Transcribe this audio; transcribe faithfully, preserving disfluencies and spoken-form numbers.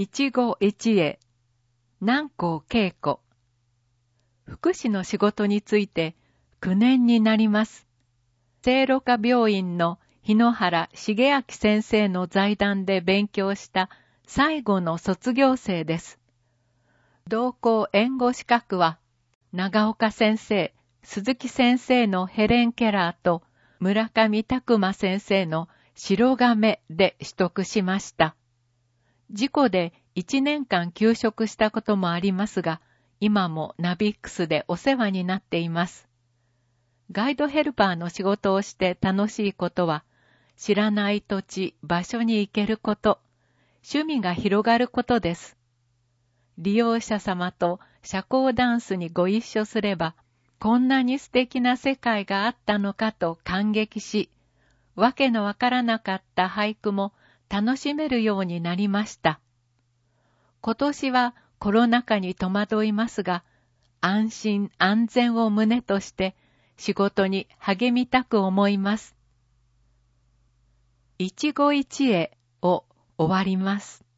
一期一会、南光恵子。福祉の仕事についてきゅうねんになります。聖路加病院の日野原重明先生の財団で勉強した最後の卒業生です。同校援護資格は、長岡先生、鈴木先生のヘレン・ケラーと村上拓馬先生の白亀で取得しました。事故でいちねんかん休職したこともありますが、今もナビックスでお世話になっています。ガイドヘルパーの仕事をして楽しいことは、知らない土地、場所に行けること、趣味が広がることです。利用者様と社交ダンスにご一緒すれば、こんなに素敵な世界があったのかと感激し、わけのわからなかった俳句も楽しめるようになりました。今年はコロナ禍に戸惑いますが、安心安全を旨として仕事に励みたく思います。一期一会を終わります。